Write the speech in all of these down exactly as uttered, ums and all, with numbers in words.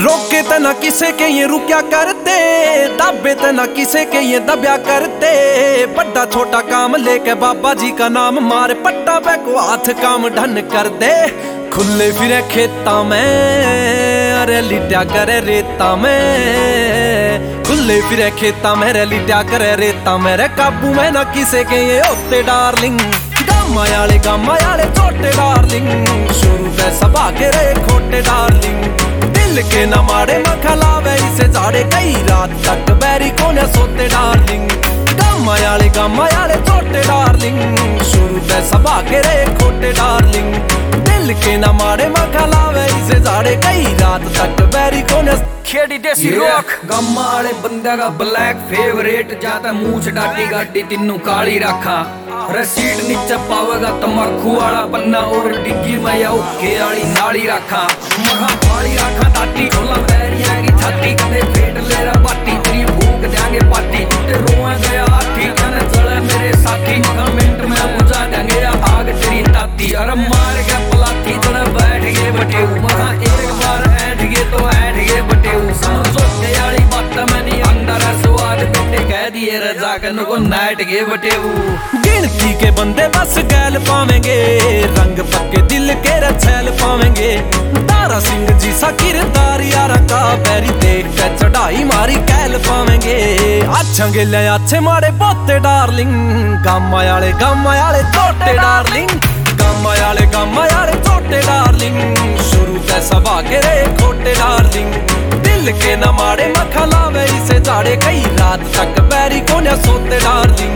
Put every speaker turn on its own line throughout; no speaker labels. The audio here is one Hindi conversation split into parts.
रोके त ना किसे के ये रुक्या करते, दाबे त ना किसे के ये दब्या करते। बड़ा छोटा काम लेके बाबा जी का नाम मारे, पट्टा पे को हाथ काम ढन कर दे। खुले फिरे खेता में अरे लिट्या करे रेता में, खुले फिरे खेता में रे लिट्या करे रेता में। रे काबू में ना किसे के ये होते डार्लिंग, गामा याले गामा याले छोटे डार्लिंग। शुरू पे सबा के रे खोटे डार्लिंग, दिल के न मारे मखलावे इसे जाड़े कई रात तक बैरी को न सोते डार्लिंग। गामा याले गामा याले छोटे डार्लिंग, शुरू पे सबा के रे खोटे डार्लिंग। दिल के न मारे मखलावे इसे जाड़े कई रात तक बैरी को न
खेड़ी देसी रॉक। गम्मा वाले बंदे का ब्लैक फेवरेट, जाता मूछ डाटी गाटी तीनों काली रखा। रसीद नीचे पावेगा तम्बाकू वाला पन्ना, और डिग्गी में या उके वाली नाली रखा। महा काली रखा ताटी खोला पैरिया की छाती, कदे फेट ले रहा बाटी तेरी भूख देंगे पाटी। ते रोआ गया हाथी कने चले मेरे साथी, महा मिनट में बुझा देंगे आग तेरी ताती। अरे मार के पलाती चले बैठ गए बटे, महा एक बार ऐठ गए तो ऐठ गए बटे। समझो के वाली बात मैंने अंदर स्वाद बेटे कह दिए रजा कन को नाट गए बटे।
गिनती के बंदे बस गैल पावेंगे, रंग पक्के दिल के रछैल पावेंगे। तारा सिंह जी सा किरदार यारा का बैरी देख के चढ़ाई मारी कैल पावेंगे। अच्छा गिले अच्छे मारे बोते डार्लिंग, गामा याले गामा याले छोटे डार्लिंग। गामा याले गामा याले छोटे डार्लिंग, शुरू ते सबा के रे खोटे डार्लिंग। दिल के न मारे मखलावे इसे जाड़े कई रात तक बैरी को न सोते डार्लिंग।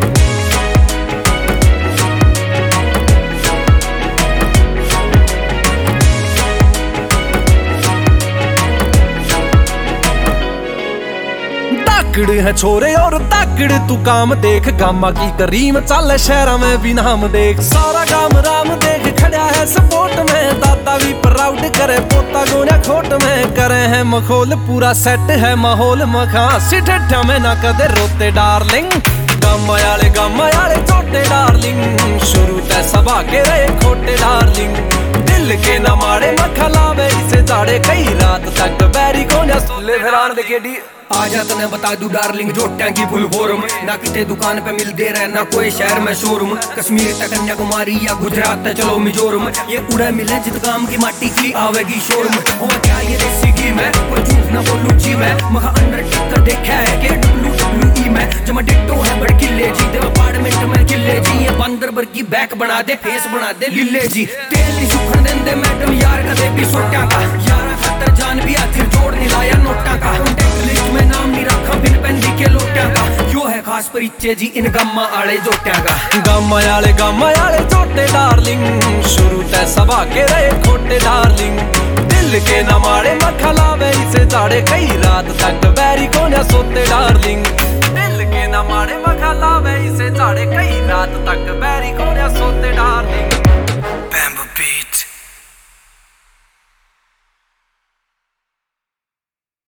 ताकड़ है छोरे और ताकड़ तू काम देख, गामा की करीम चल शहरा में भी नाम देख। सारा गाम राम देख खड़ा है सपोर्ट में, दादा भी प्राउड करे पोता गोने खोट में। करे है मखोल पूरा सेट है माहौल मखा, सिठा में ना कदे रोते डार्लिंग। गामा याले गामा याले छोटे डार्लिंग, शुरू ते सबा के रे खोटे डार्लिंग। दिल के न मारे मखलावे इसे जाड़े कई रात तक बैरी को न सुले फिरान दे केडी।
आजा तने बता दूं डार्लिंग जोटियां की फुल फॉर्म, ना किते दुकान पे मिलते रहे ना कोई शहर में शोरूम। कश्मीर तक कन्याकुमारी या गुजरात तक चलो मिजोरम, ये उड़े मिले जित काम की माटी की आवेगी शोरूम। हो क्या ये देसी घी में कोई झूठ ना बोलूं जी मैं, महा अंडरटेकर देखा है के डब्ल्यू डब्ल्यू ई में। जमा डिट्टो है बड़ किले जी, दे अपार्टमेंट में किले जी। ये बंदर बर की बैक बना दे फेस बना दे लिले जी। तेल नहीं सुखन देंदे मैडम यार कदे भी सोटियां का, यारा खातर जान भी आखिर जोड़ नहीं लाया नोटा का। में नाम नहीं रखा बिन पेंदी के लोटियां का, यो है खास परिचय जी इन गम्मा आले जोटियां का।
गामा याले गामा याले छोटे डार्लिंग, शुरू ते सबा के रे खोटे डार्लिंग। दिल के न मारे मखलावे इसे जाड़े कई रात तक बैरी को न सोते डार्लिंग। दिल के न मारे मखलावे इसे जाड़े कई रात तक बैरी को न सोते डार्लिंग।